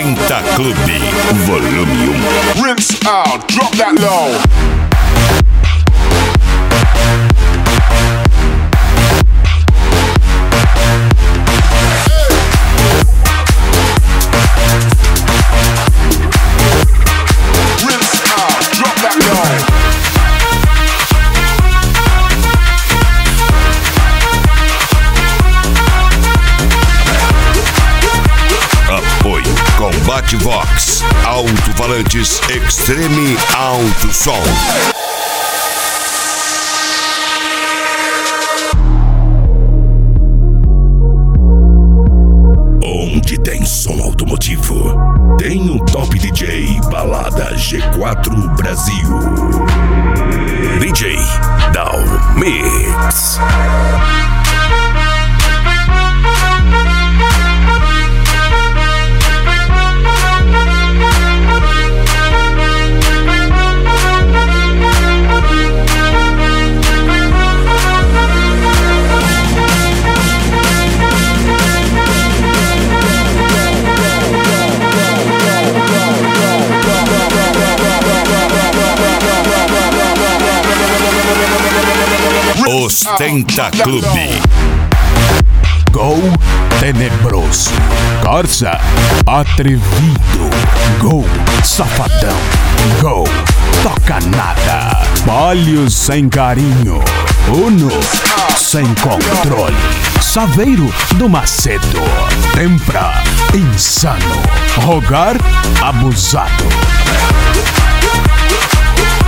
Ostenta Clube, volume 1. Rinse out, drop that low. Combate Vox, alto-falantes Extreme Alto Som. Onde tem som automotivo, tem o Top DJ Balada G4 Brasil. DJ Dal Mix. Ostenta Clube. Gol tenebroso. Corsa atrevido. Gol safadão. Gol toca nada. Palhos sem carinho. Uno sem controle. Saveiro do Macedo. Tempra insano. Rogar abusado.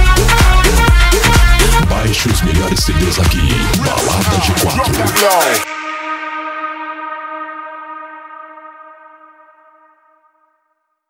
Baixe os melhores CDs aqui. Balada G4.